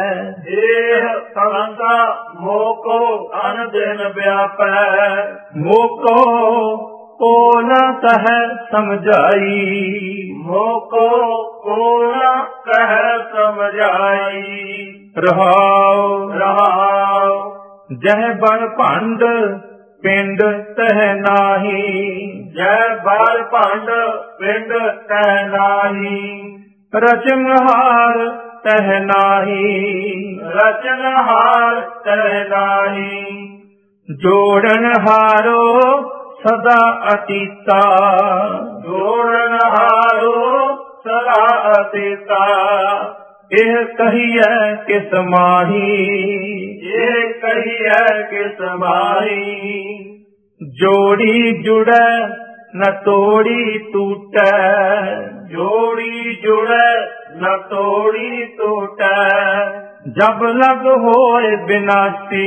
एह संसा मोको अन दिन व्यापै, मोको को न कह समझाई, मोको को न कह समझाई, रहाओ रहाओ जह बन भंड पिंड तह नाही, जय बाल भंड पिंड तह नाही, रचनहार तह नाही, रचनहार तह नाही, जोड़न हारो सदा अतीता, जोड़नहारो सदा अतीता, एह कहिए किस माही, ये कहिए किस माही, जोड़ी जुड़े न तोड़ी टूटे, जोड़ी जुड़े न तोड़ी टूटे, जब लग होए बिनासी,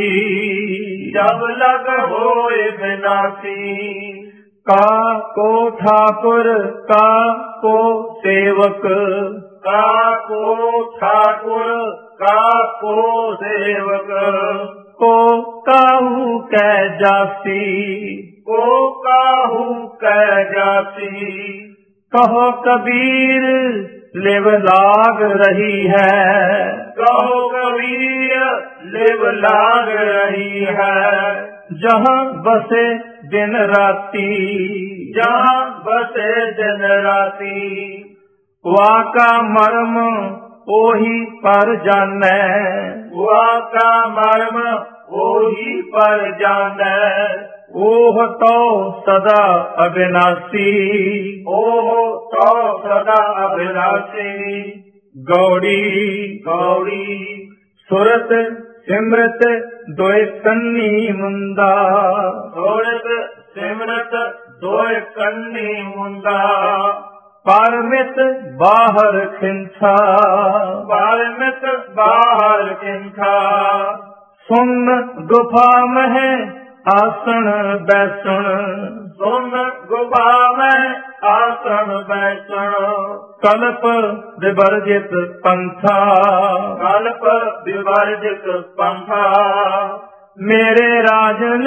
जब लग होए बिनासी, का को ठाकुर का को सेवक, का को ठाकुर का को सेवक, को काहू कै जासी, को काहू कह जाती, कहो कबीर लिव लाग रही है, कहो कबीर लिव लाग रही है, जहाँ बसे दिन राती, जहाँ बसे दिन राती, वाका मर्म ओही पर जाने, वाका मर्म ओही पर जाने, ओह तो सदा अविनाशी, ओह तो सदा अविनाशी, गौड़ी गौड़ी सुरत सिमरत दोय कन्नी मुंदा, सोरत सिमरत दोय कन्नी मुंदा, पारमित बाहर खिंचा, पारमित बाहर किंखा, सुन गुफा में आसन बैसण, सुन गुफा में आसन बैठण, कल्प विवर्जित पंथा, कल्प विवर्जित पंथा, मेरे राजन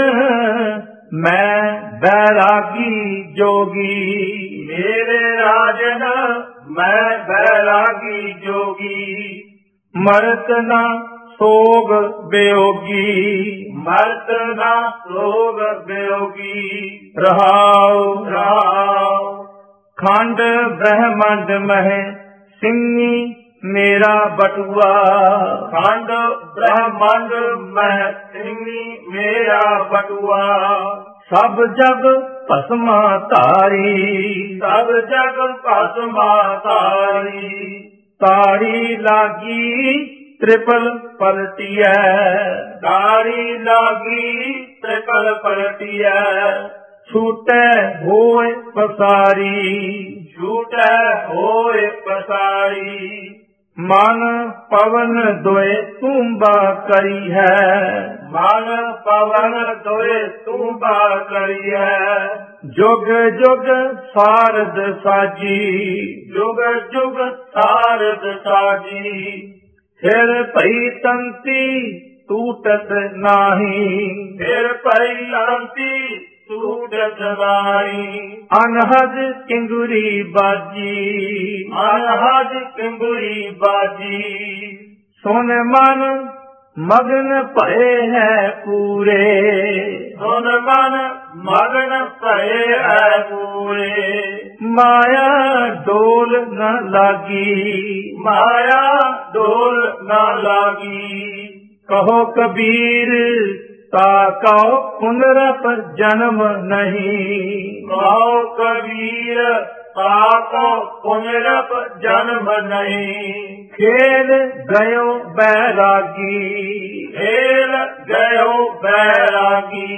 मैं बैरागी जोगी, मेरे राजन मैं बैरागी जोगी, मरत न सोग वियोगी, मर्त न सोग वियोगी, रहाओ राव खंड ब्रह्मंड मह सिंही मेरा बटुआ, खंड ब्रह्मांड में सिंही मेरा बटुआ, सब जग भस्मा तारी, सब जग भस्मा तारी, तारी लागी त्रिपल पलटिया, तारी लागी त्रिपल पलटिया, ਛੂਟੈ ਹੋਏ ਪਸਾਰੀ। ਛੂਟੈ ਹੋਏ ਪਸਾਰੀ। ਮਨ ਪਵਨ ਦੋਏ ਤੁੰਬਾ ਕਰੀ ਹੈ। ਮਨ ਪਵਨ ਦੋਏ ਤੁੰਬਾ ਕਰੀ ਹੈ। ਜੁਗ ਜੁਗ ਸਾਰਦ ਸਾਜੀ। ਜੁਗ ਜੁਗ ਸਾਰਦ ਸਾਜੀ। ਫਿਰ ਭਈ ਤੰਤੀ ਟੂਟਤ ਨਾਹੀ। ਫਿਰ ਭਈ ਅੰਤੀ ਟੂਟਤ ਨਾਹੀ। ਅਨਹਦ ਕਿੰਗੁਰੀ ਬਾਜੀ। ਅਨਹਦ ਕਿੰਗੁਰੀ ਬਾਜੀ। ਸੁਨ ਮਨ ਮਗਨ ਭਏ ਹੈ ਪੂਰੇ। ਸੁਨ ਮਨ ਮਗਨ ਭਏ ਹੈ ਪੂਰੇ। ਮਾਇਆ ਡੋਲ ਨ ਲਾਗੀ। ਮਾਇਆ ਡੋਲ ਨ ਲਾਗੀ। ਕਹੋ ਕਬੀਰ ਤਾ ਕਉ ਪੁਨਰਪ ਜਨਮ ਨਹੀਂ। ਕਹੋ ਕਬੀਰ ਤਾ ਕਉ ਪੁਨਰਪ ਜਨਮ ਨਹੀਂ। ਖੇਲ ਗਇਓ ਬੈਰਾਗੀ। ਖੇਲ ਗਇਓ ਬੈਰਾਗੀ।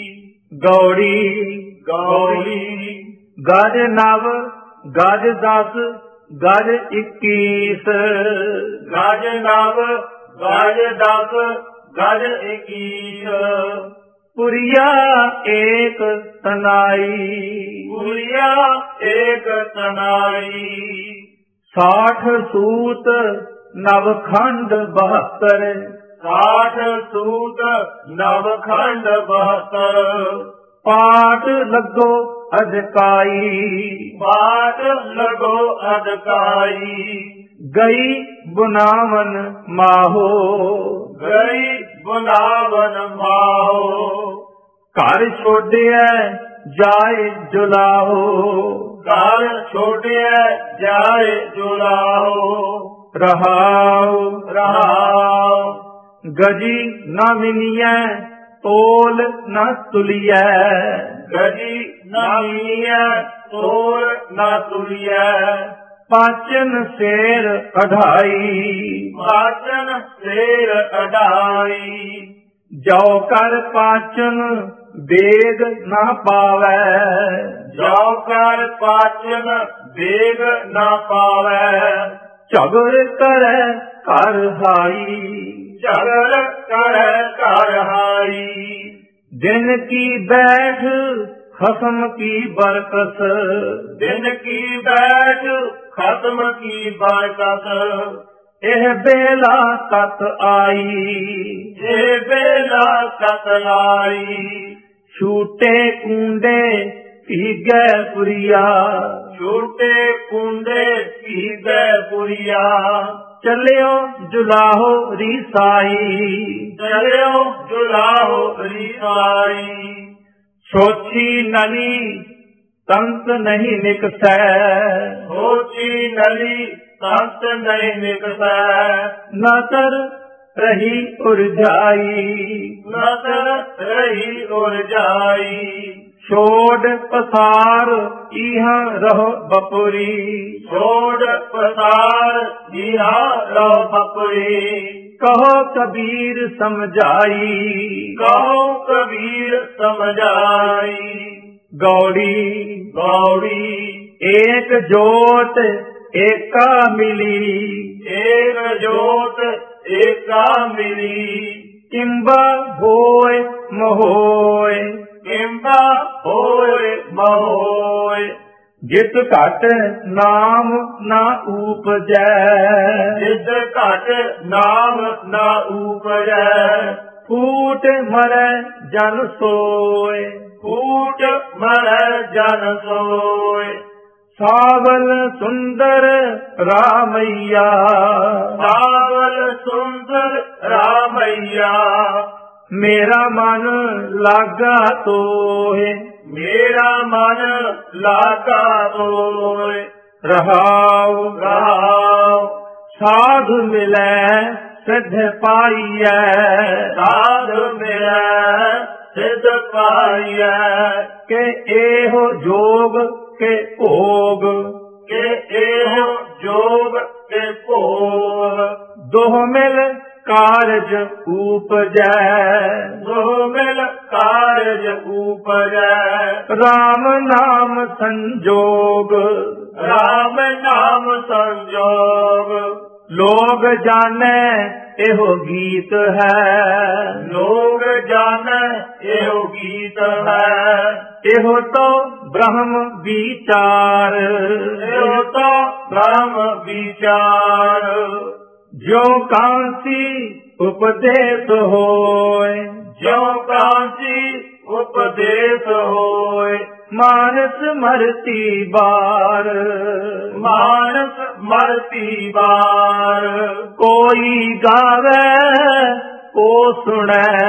ਗੌੜੀ ਗੌੜੀ। ਗਜ ਨਵ ਗਜ ਦਸ ਗਜ ਇੱਕੀਸ। ਗਜ ਨਵ ਗਜ ਦਸ ਗਜ ਇੱਕੀਸ। ਪੁਰੀਆ ਏਕ ਤਨਾਈ। ਪੁਰੀਆ ਏਕ ਤਨਾਈ। ਸਾਠ ਸੂਤ ਨਵਖੰਡ ਬਹੱਤਰ। ਸਾਠ ਸੂਤ ਨਵਖੰਡ ਬਹੱਤਰ। ਪਾਠ ਲੱਗੋ ਅਧਕਾਈ। ਪਾਠ ਲੱਗੋ ਅਧਕਾਈ। ਗਈ ਬੁਨਾਵਨ ਮਾਹੋ। ਗਈ ਬੁਨਾਵਨ ਮਾਹੋ। ਘਰ ਛੋੜਿਆ ਜਾਏ ਜੁਲਾਹੋ। ਘਰ ਛੋੜਿਆ ਜਾਏ ਜੁਲਾਹੋ। ਰਹਾਉ ਰਹਾਉ। ਗਜੀ ਨਾ ਮਿਨੀਐ ਤੋਲ ਨਾ ਤੁਲੀਐ। ਗਜੀ ਨਾ ਮਿਲੀਐ ਤੋਲ ਨਾ ਤੁਲੀਐ। ਪਾਚਨ ਸੇਰ ਅਢਾਈ। ਪਾਚਨ ਸੇਰ ਅਢਾਈ। ਜੋ ਕਰ ਪਾਚਨ ਬੇਗ ਨਾ ਪਾਵੈ। ਜੋ ਕਰ ਪਾਚਨ ਬੇਗ ਨਾ ਪਾਵੈ। ਝਗੜ ਕਰੈ ਘਰ ਹਾਈ। ਝਗੜ ਕਰੈ ਘਰ ਹਾਈ। ਦਿਨ ਕੀ ਬੈਠ ਖਸਮ ਕੀ ਬਰਕਤ। ਦਿਨ ਕੀ ਬੈਠ ਖਸਮ ਕੀ ਬਰਕਤ। ਇਹ ਬੇਲਾ ਤਤ ਆਈ। ਇਹ ਬੇਲਾ ਤਤ ਆਈ। ਛੂਟੇ ਕੁੰਡੇ ਭੀਗੈ ਪੁਰੀਆ। ਛੋਟੇ ਕੁੰਡੇ ਭੀਗੈ ਪੁਰੀਆ। ਚੱਲਿਓ ਜੁਲਾਹੋ ਰੀਸਾਈ। ਚਲਿਓ ਜੁਲਾਹੋ ਰੀਸਾਈ। ਸੋਚੀ ਨਲੀ ਤੰਤ ਨਹੀਂ ਨਿਕਸੈ। ਸੋਚੀ ਨਲੀ ਤੰਤ ਨਹੀਂ ਨਿਕਸੈ। ਨਦਰ ਰਹੀ ਉਰਜਾਈ। ਨਦਰ ਰਹੀ ਉਰਜਾਈ। ਛੋੜ ਪਸਾਰ ਇਹਾਂ ਰਹੋ ਬਪੁਰੀ। ਛੋੜ ਪਸਾਰ ਇਹਾਂ ਰਹੋ ਬਪੁਰੀ। ਕਹੋ ਕਬੀਰ ਸਮਝਾਈ। ਕਹੋ ਕਬੀਰ ਸਮਝਾਈ। ਗੌੜੀ ਗੌੜੀ। ਏਕ ਜੋਤ ਏਕਾ ਮਿਲੀ। ਏਕ ਜੋਤ ਏਕਾ ਮਿਲੀ। ਕਿੰਬਾ ਹੋਏ ਮਹੋਏ। ਕਿੰਬਾ ਹੋਏ ਮਹੋਏ। ਜਿਤ ਘਟ ਨਾਮ ਨਾ ਊਪਜੈ। ਜਿਤ ਘਟ ਨਾਮ ਨਾ ਊਪਜੈ। ਫੂਟ ਮਰੈ ਜਨ ਸੋਏ। ਫੂਟ ਮਰੈ ਜਨ ਸੋਏ। ਸਾਵਲ ਸੁੰਦਰ ਰਾਮਈਆ। ਸਾਵਲ ਸੁੰਦਰ ਰਾਮਈਆ। ਮੇਰਾ ਮਨ ਲਾਗਾ ਤੋਏ। ਮੇਰਾ ਮਨ ਲਾਗਾ ਤੋਏ। ਰਹਾਉ ਰਹਾਉ। ਸਾਧ ਮਿਲੈ ਸਿਧ ਪਾਈਐ। ਸਾਧ ਮਿਲੈ ਸਿਧ ਪਾਈਐ। ਕਿ ਇਹੋ ਜੋਗ ਕੇ ਭੋਗ। ਕਿ ਇਹੋ ਜੋਗ ਕੇ ਭੋਗ। ਦੋਹ ਮਿਲ ਕਾਰਜ ਊਪਜੈ। ਦੋਹ ਮਿਲ ਕਾਰਜ ਊਪਜੈ। RAM ਨਾਮ ਸੰਜੋਗ ਰਾਮ ਨਾਮ ਸੰਜੋਗ ਲੋਗ ਜਾਣੈ ਇਹੋ ਗੀਤ ਹੈ। ਲੋਗ ਜਾਣੈ ਇਹੋ ਗੀਤ ਹੈ। ਇਹੋ ਤੋ ਬ੍ਰਹਮ ਵਿਚਾਰ ਇਹੋ ਤੋ ਬ੍ਰਹਮ ਵਿਚਾਰ। ਜੋ ਕਾਂਸੀ ਉਪਦੇਸ਼ ਹੋਏ ਜਿਉ ਕਾਂਸੀ ਉਪਦੇਸ਼ ਹੋਏ। ਮਾਨਸ ਮਰਤੀ ਬਾਰ ਮਾਨਸ ਮਰਤੀ ਬਾਰ। ਕੋਈ ਗਾਵੇ ਕੋ ਸੁਣੈ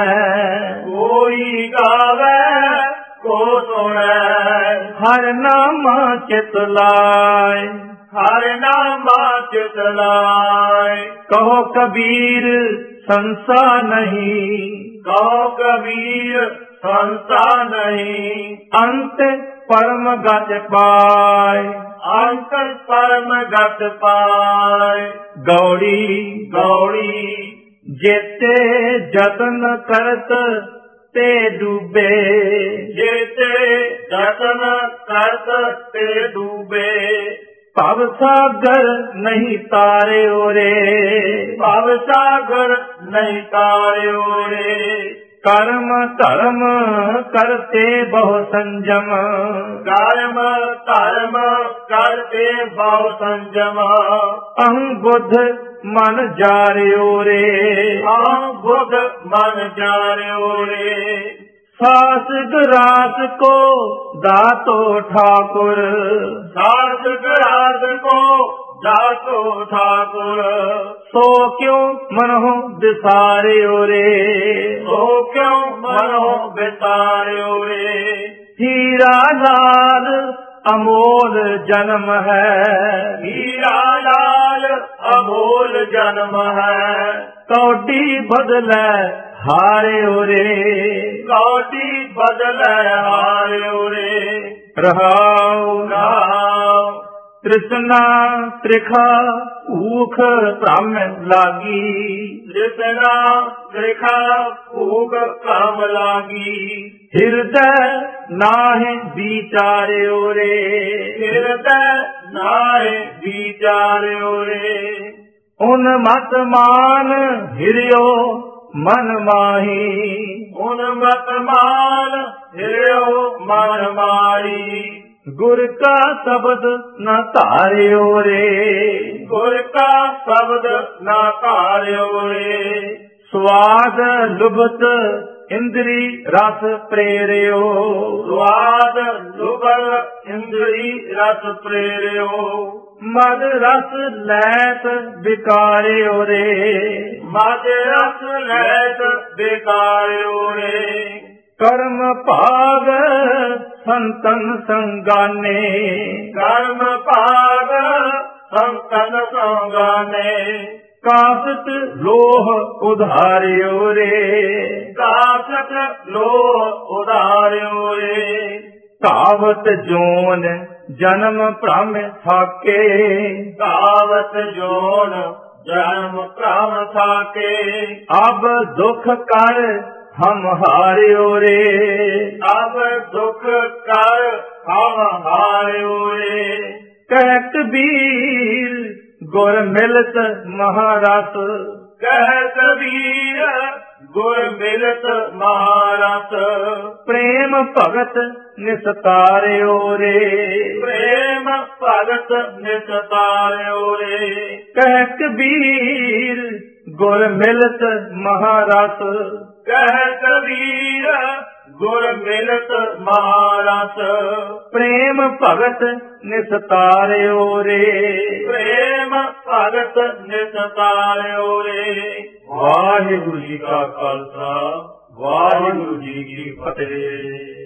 ਕੋਈ ਗਾਵੇ ਕੋ ਸੁਣੈ। ਹਰ ਨਾਮ ਚਿਤ ਲਾਇ ਹਰਿ ਨਾਮਾ ਚਿਤ ਲਾਇ। ਕਹੋ ਕਬੀਰ ਸੰਸਾ ਨਹੀਂ ਕਹੋ ਕਬੀਰ ਸੰਸਾ ਨਹੀਂ। ਅੰਤ ਪਰਮ ਗਤ ਪਾਇ ਅੰਤ ਪਰਮ ਗਤ ਪਾਇ। ਗੌੜੀ ਗੌੜੀ ਜੇਤੇ ਜਤਨ ਕਰਤ ਤੇ ਡੂਬੇ ਜੇਤੇ ਜਤਨ ਕਰਤ ਤੇ ਡੂਬੇ। ਭਵ ਸਾਗਰ ਨਹੀਂ ਤਾਰਿਓ ਰੇ ਭਵ ਸਾਗਰ ਨਹੀਂ ਤਾਰਿਓ ਰੇ। ਕਰਮ ਧਰਮ ਕਰਤੇ ਬਹੁ ਸੰਜਮ ਕਰਮ ਧਰਮ ਕਰਤੇ ਬਹੁ ਸੰਜਮ। ਅਹੰ ਬੁੱਧ ਮਨ ਜਾਰਿਓ ਰੇ ਆਹ ਬੁੱਧ ਮਨ ਜਾਰਿਓ ਰੇ। ਸਾਸ ਗਰਾਸ ਕੋ ਦਾਤੋ ਠਾਕੁਰ ਸਾਸ ਗਰਾਸ ਕੋ ਦਾਤੋ ਠਾਕੁਰ। ਸੋ ਕਿਉ ਮਨਹੁ ਵਿਸਾਰਿਓ ਰੇ ਸੋ ਕਿਉ ਮਨੋ ਵਿਸਾਰਿਓ ਰੇ। ਹੀਰਾ ਲਾਲ ਅਮੋਲ ਜਨਮ ਹੈ ਹੀਰਾ ਲਾਲ ਅਮੋਲ ਜਨਮ ਹੈ। ਕੌਡੀ ਬਦਲੈ ਹਾਰਿਓ ਰੇ ਕੌਡੀ ਬਦਲੈ ਹਾਰਿਓ ਰੇ। ਰਹਾਉ ਨਾਮ ਤ੍ਰਿਸ਼ਨਾ ਤ੍ਰਿਖਾ ਭੂਖ ਭ੍ਰਮ ਲਾਗੀ ਜਿਸਨਾ ਤ੍ਰਿਖਾ ਭੂਖ ਭ੍ਰਮ ਲਾਗੀ। ਹਿਰਦੈ ਨਾਹਿ ਵਿਚਾਰਿਓ ਰੇ ਹਿਰਦੈ ਨਾਹਿ ਵਿਚਾਰਿਓ ਰੇ। ਉਨ ਮਤ ਮਾਨ ਹਿਰਿਓ ਮਨ ਮਾਹੀ ਹੁਣ ਮਤ ਮਾਨ ਹਿਰਿਓ ਮਨ ਮਾਰੀ। ਗੁਰ ਕਾ ਸ਼ਬਦ ਨ ਧਾਰਿਓ ਰੇ ਗੁਰ ਕਾ ਸ਼ਬਦ ਨਾ ਧਾਰਿਓ ਰੇ। ਸਵਾਦ ਲੁਭਤ ਇੰਦਰੀ ਰਸ ਪ੍ਰੇਰਿਓ ਸਵਾਦ ਲੁਭਲ ਇੰਦਰੀ ਰਸ ਪ੍ਰੇਰਿਓ। ਮਦ ਰਸ ਲੈਤ ਵਿਕਾਰਿਓ ਰੇ ਮਦ ਰਸ ਲੈਤ ਵਿਕਾਰਿਓ ਰੇ। ਕਰਮ ਭਾਗ ਸੰਤਨ ਸੰਗਾਨੇ ਕਰਮ ਭਾਗ ਸੰਤਨ ਸੰਗਾਨੇ। ਕਾਸਤ ਲੋਹ ਉਧਾਰਿਓ ਰੇ ਕਾਸਤ ਲੋਹ ਉਧਾਰਿਓ ਰੇ। ਕਾਵਤ ਜੋਨ ਜਨਮ ਭ੍ਰਮ ਥਾਕੇ ਕਾਵਤ ਜੋਨ ਜਨਮ ਭ੍ਰਮ ਥਾਕੇ। ਅਬ ਦੁਖ ਕਰ ਹਮ ਹਾਰਿਓ ਰੇ ਅਬ ਦੁਖ ਕਰ ਹਮ ਹਾਰਿਓ ਰੇ। ਕਹਿ ਕਬੀਰ ਗੁਰ ਮਿਲਤ ਮਹਾਰਸ ਕਹਿ ਕਬੀਰ ਗੁਰ ਮਿਲਤ ਮਹਾਰਸ। ਪ੍ਰੇਮ ਭਗਤ ਨਿਸਤਾਰਿਓ ਰੇ ਪ੍ਰੇਮ ਭਗਤ ਨਿਸਤਾਰਿਓ ਰੇ। ਕਹਿ ਕਬੀਰ ਗੁਰ ਮਿਲਤ ਮਹਾਰਸ ਕਹਿ ਕਬੀਰ ਗੁਰ ਮਿਲਤ ਮਹਾਰਸ। ਪ੍ਰੇਮ ਭਗਤ ਨਿਸਤਾਰਿਓ ਰੇ ਪ੍ਰੇਮ ਭਗਤ ਨਿਸਤਾਰਿਓ ਰੇ। ਵਾਹਿਗੁਰੂ ਜੀ ਕਾ ਖਾਲਸਾ ਵਾਹਿਗੁਰੂ ਜੀ ਕੀ ਫਤਿਹ।